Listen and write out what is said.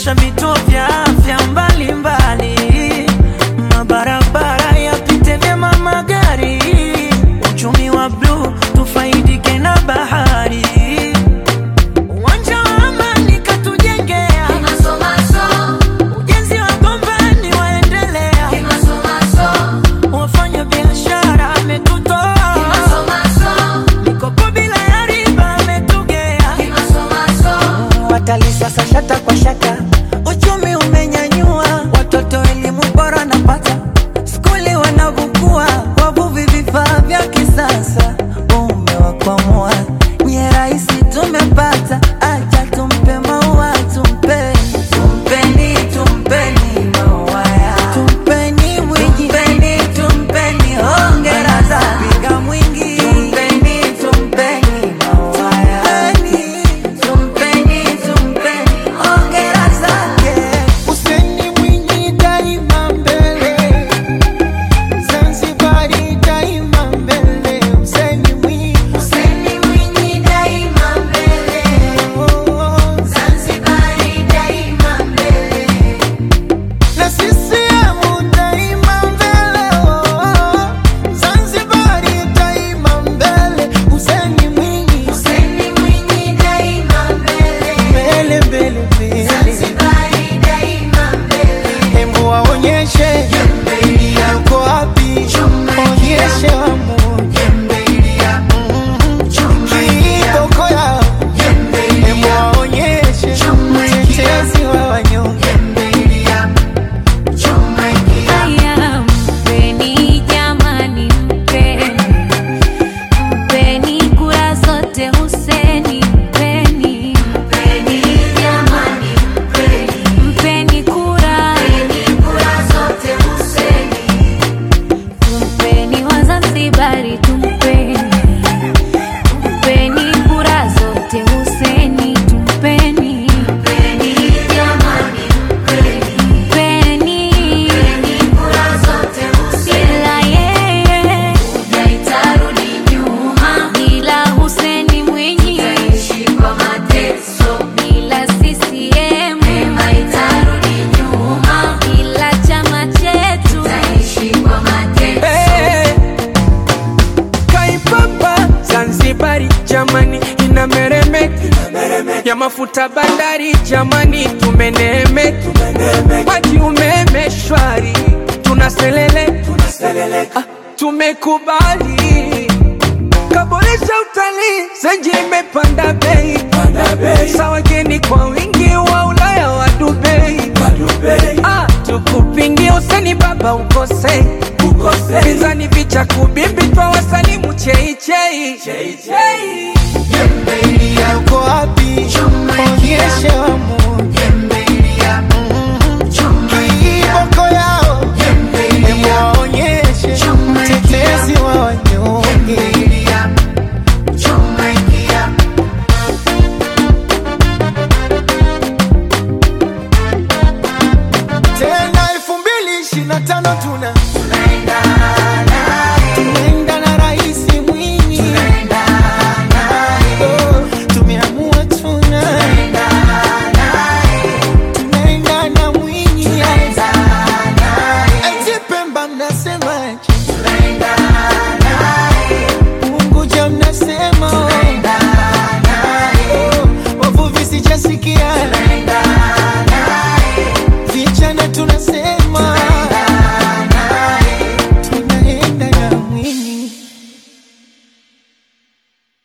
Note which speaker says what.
Speaker 1: kuboresha vituo vya afya mbalimbali, mabarabara yapite vyema magari, uchumi wa blue tufaidike na bahari, uwanja wa Amani katujengea, ujenzi wa Gombani waendelea, wafanya biashara ametutoa, mikopo bila ya riba ametugea, watalii sasa shata kwa shata, uchumi umenyanyua, watoto elimu bora napata, skuli wanavukua, wavuvi vifaa vya kisasa, umewakwamua, nye raisi tumepata, acha tumpe maua, tumpeni maua ya, tumpeni Mwinyi, tumpeni hongera za piga mwingi, tumpeni maua ya, tumpeni hongera zake.
Speaker 2: Hussein Mwinyi daima mbele, Zanzibari daima mbele. Hussein Mwinyi
Speaker 1: daima mbele, Zanzibari daima mbele,
Speaker 2: na CCM daima mbele, Zanzibari daima mbele. Hussein Mwinyi
Speaker 1: daima mbele,
Speaker 2: mbele,
Speaker 1: Zanzibari daima mbele.
Speaker 2: Hebu waonyeshe yuko wapi, onyeshe wamoja kiboko yao, hebu waonyeshe mtetezi wa wanyonge.
Speaker 3: Haya, mpeni jamani, mpeni kura zote Hussein, mpeni jamani, mpeni kura zote Hussein, mpeni Wazanzibari, tumpeni kura zote Hussein, tumpeni jamani, mpeni kura zote Hussein, bila yeye haitarudi nyuma, bila Hussein Mwinyi taishi kwa mateso, bila CCM haitarudi nyuma, bila chama chetu taishi kwa mateso.
Speaker 4: Kaipapa Zanzibari jamani inameremeka, ya mafuta bandari jamani tumeneemeka, maji umeme shwari tunaselele, tumekubali, kaboresha utalii, Zenji imepanda bei, sawa geni kwa wingi wa Ulaya wa Dubai, tukupingi Hussein baba ukose, pinzani vicha kubimbi twa wasalimu chei
Speaker 2: Yuko wapi, onyeshe wamoja kiboko yao, hebu waonyeshe mtetezi wa wanyonge. Tena 2025 tunaenda na Rais Mwinyi, tumeamua tunaenda na Mwinyi, eti Pemba mnasemaje? Unguja mnasema, wavuvi sijasikia, vijana tunasema